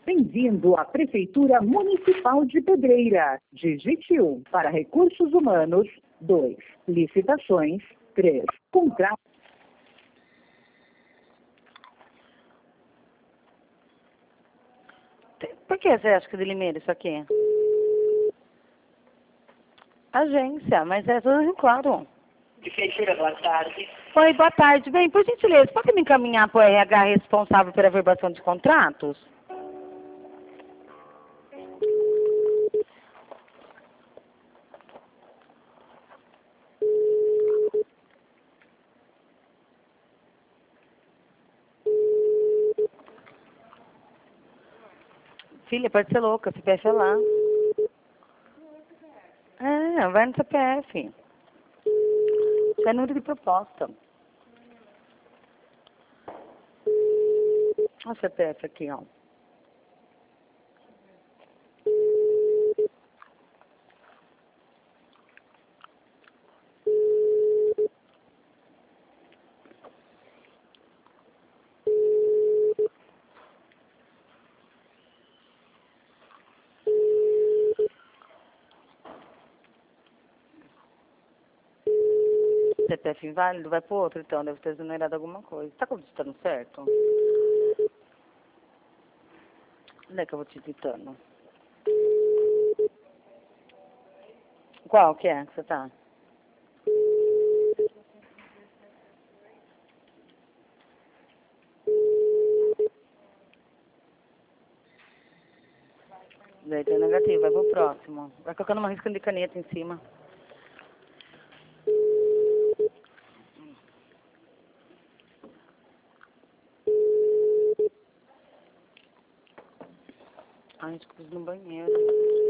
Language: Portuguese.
Bem-vindo à Prefeitura Municipal de Pedreira. Digite 1 para recursos humanos, 2 licitações, 3 contratos. Por que você acha que é de Limeira isso aqui? Agência, mas é tudo claro. Prefeitura, boa tarde. Oi, boa tarde. Bem, por gentileza, pode me encaminhar para o RH responsável pela averbação de contratos? Filha, pode ser louca, CPF é lá. É, vai no CPF. Isso é número de proposta. Olha o CPF aqui, ó. CPF inválido, vai pro outro, então, deve ter exonerado alguma coisa. Tá digitando certo? Onde é que eu vou te digitando? Qual que é que você tá? Daí tem negativo, vai pro próximo. Vai colocando uma risca de caneta em cima. Ai, acho que eu preciso ir no banheiro.